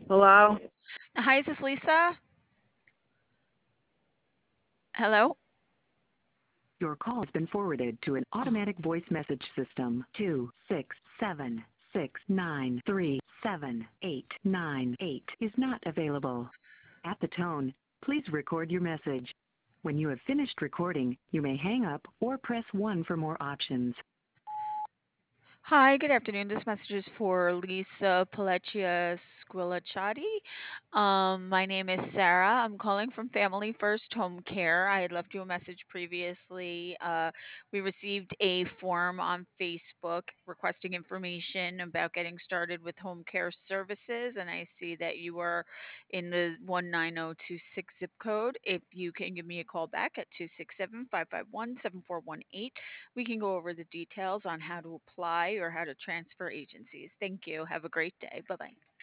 Hello? Hi, is this Lisa? Hello? Your call has been forwarded to an automatic voice message system. 267-693-7898 is not available. At the tone, please record your message. When you have finished recording, you may hang up or press 1 for more options. Hi, good afternoon. This message is for Lisa Pelleccia Squilacciati. My name is Sarah. I'm calling from Family First Home Care. I had left you a message previously. We received a form on Facebook requesting information about getting started with home care services, and I see that you were in the 19026 zip code. If you can give me a call back at 267-551-7418, we can go over the details on how to apply or how to transfer agencies. Thank you. Have a great day. Bye bye.